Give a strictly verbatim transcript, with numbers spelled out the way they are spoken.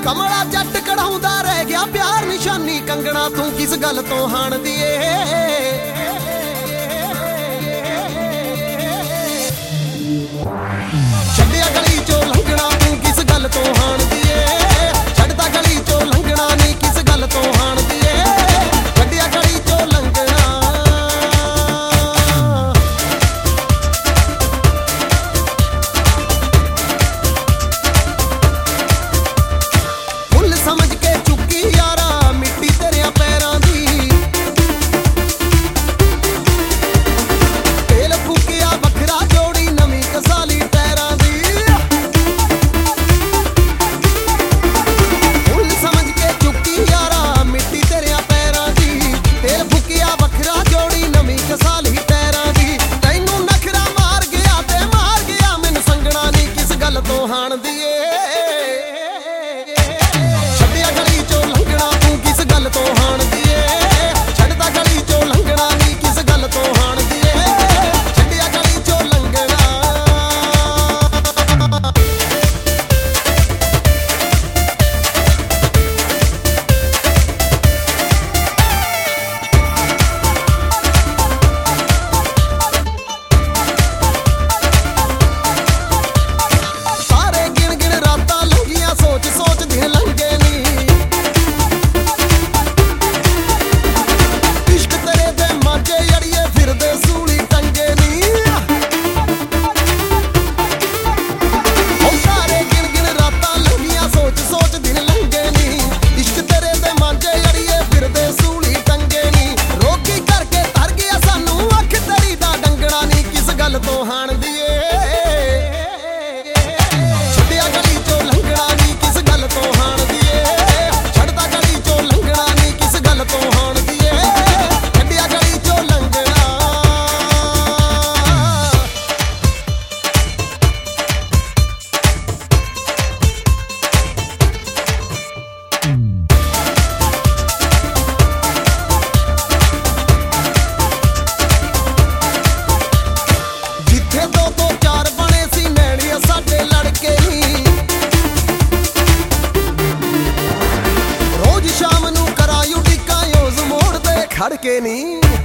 ਕਮਲਾ ਜੱਟ ਕਢਾਉਂਦਾ ਰਹਿ ਗਿਆ ਪਿਆਰ ਨਿਸ਼ਾਨੀ ਕੰਗਣਾ ਤੂੰ ਕਿਸ ਗੱਲ ਤੋਂ ਹਾਣਦੀ ਏ ਛੱਡਿਆ ਗਲੀ ਚੋਂ ਲੰਘਣਾ ਤੂੰ ਕਿਸ ਗੱਲ ਤੋਂ ਹਾਣਦੀ ਏ ਛੱਡਦਾ ਗਲੀ ਚੋਂ ਲੰਘਣਾ ਨਹੀਂ ਕਿਸ ਗੱਲ ਤੋਂ ਹਾਣਦੀ ਏ ਛੱਡਿਆ ਗਲੀ ਚੋਂ ਲੰਘਣਾ ਫੁੱਲ ਸਮਝ ਕੇ ਚੁੱਕੀ ਯਾਰਾ ਮਿੱਟੀ ਤੇਰਿਆਂ ਪੈਰਾਂ ਦੀ ਤੇਲ ਫੂਕਿਆ ਵੱਖਰਾ ਜੋੜੀ ਨਵੀਂ ਕਸਾਲੀ ਟੈਰਾਂ ਦੀ ਫੁੱਲ ਸਮਝ ਕੇ ਚੁੱਕੀ ਯਾਰਾ ਮਿੱਟੀ ਤੇਰਿਆਂ ਪੈਰਾਂ ਦੀ ਤੇਲ ਫੂਕਿਆ ਵੱਖਰਾ ਜੋੜੀ ਨਵੀਂ ਕਸਾਲੀ ਟੈਰਾਂ ਦੀ ਤੈਨੂੰ ਨਖਰਾ ਮਾਰ ਗਿਆ ਤੇ ਮਾਰ ਗਿਆ ਮੈਨੂੰ ਸੰਗਣਾ ਨਹੀਂ ਕਿਸ ਗੱਲ ਤੋਂ ਹਾਣਦੀ ਏ ਛੱਡਿਆ ਗਲੀ ਚੋਂ ਲੰਘਣਾ ਤੂੰ ਕਿਸ ਗੱਲ ਤੋਂ ਹਾਣਦੀ ਏ ਛੱਡਦਾ ਗਲੀ ਚੋਂ ਲੰਘਣਾ ਨਹੀਂ ਕਿਸ ਗੱਲ ਤੋਂ ਹਾਣਦੀ ਏ ਛੱਡਿਆ ਗਲੀ ਚੋਂ ਲੰਘਣਾ ਸਾਰੇ ਗਿਣ ਗਿਣ ਰਾਤਾਂ ਲੰਘੀਆਂ ਸੋਚ ਸੋਚ ਦਿਨ ਲੰਘੇ ਨੀ ਇਸ਼ਕ ਤੇਰੇ ਦੇ ਮਾਝੇ ਅੜੀਏ ਫਿਰਦੇ ਸੂਲੀ ਟੰਗੇ ਨੀ ਉਹ ਸਾਰੇ ਗਿਣ ਗਿਣ ਰਾਤਾਂ ਲੰਘੀਆਂ ਸੋਚ ਸੋਚ ਦਿਨ ਲੰਘੇ ਨੀ ਇਸ਼ਕ ਤੇਰੇ ਦੇ ਮਾਝੇ ਅੜੀਏ ਫਿਰਦੇ ਸੂਲੀ ਟੰਗੇ ਨੀ ਰੋਗੀ ਕਰਕੇ ਧਰ ਗਿਆ ਸਾਨੂੰ ਅੱਖ ਤੇਰੀ ਦਾ ਡੰਗਣਾ ਨਹੀਂ ਕਿਸ ਗੱਲ ਤੋਂ ਹਾਣਦੀ ਏ ਛੱਡਿਆ ਗਲੀ ਚੋਂ ਲੰਘਣਾ ਨਹੀਂ ਕਿਸ ਗੱਲ ਤੋਂ ਹਾਣਦੀ ਏ ਛੱਡਦਾ ਗਲੀ ਚੋਂ ਲੰਘਣਾ ਨਹੀਂ ਕਿਸ ਗੱਲ ਤੋਂ ਹਾਣਦੀ ਏ ਛੱਡਿਆ ਗਲੀ ਚੋਂ ਲੰਘਣਾ ਜਿੱਥੇ ਦੋ ਦੋ ਚਾਰ ਬਣੇ ਸੀ ਨੈਣੀਆਂ ਸਾਡੇ ਲੜਕੇ ਨੀ ਰੋਜ਼ ਸ਼ਾਮ ਨੂੰ ਕਰਾਂ ਉਡੀਕਾਂ ਉਸ ਮੋੜ ਤੇ ਖੜ ਕੇ ਨੀ